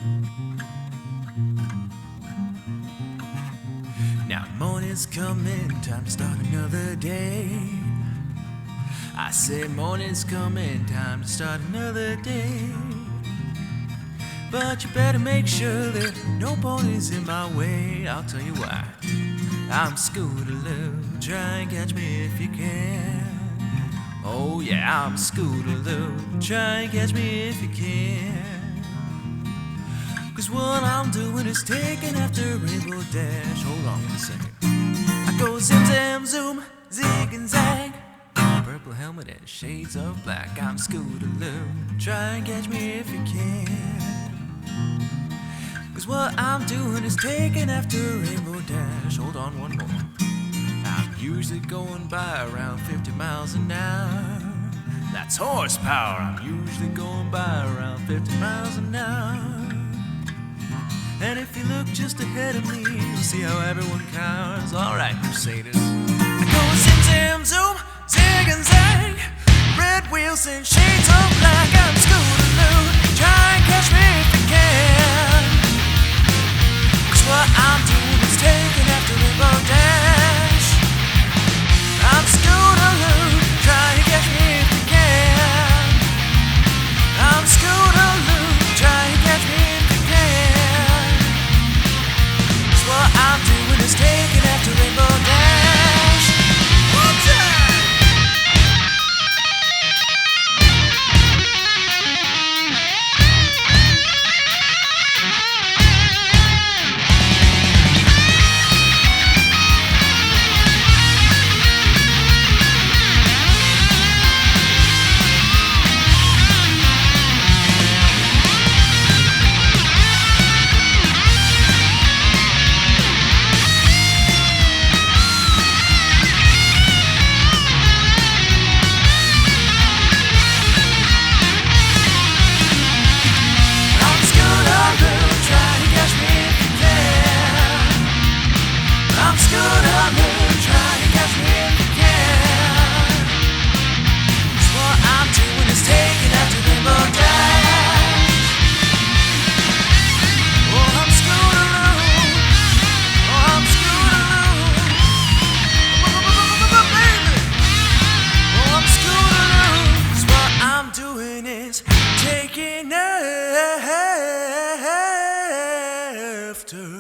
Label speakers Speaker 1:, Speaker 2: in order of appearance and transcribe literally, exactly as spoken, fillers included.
Speaker 1: Now morning's coming, time to start another day. I say morning's coming, time to start another day. But you better make sure that no pony's in my way. I'll tell you why. I'm Scootaloo, try and catch me if you can. Oh yeah, I'm Scootaloo, try and catch me if you can. Cause what I'm doing is taking after Rainbow Dash. Hold on a second. I go zim zam zoom, zig and zag. Purple helmet and shades of black. I'm Scootaloo, try and catch me if you can. Cause what I'm doing is taking after Rainbow Dash. Hold on one more. I'm usually going by around fifty miles an hour. That's horsepower. I'm usually going by around fifty miles an hour. And if you look just ahead of me, you'll see how everyone cowers. Alright, Crusaders. I go zim zam zoom, zig and zag. Red wheels and shades of black. I'm Scootaloo, try and catch me if you can. Cause what I'm doing is taking after Rainbow Dash. I'm Scootaloo, try and catch me if you can. I'm Scootaloo, try and catch me if you can. Cause what I'm doing is taking after Rainbow Dash. One time! Taking after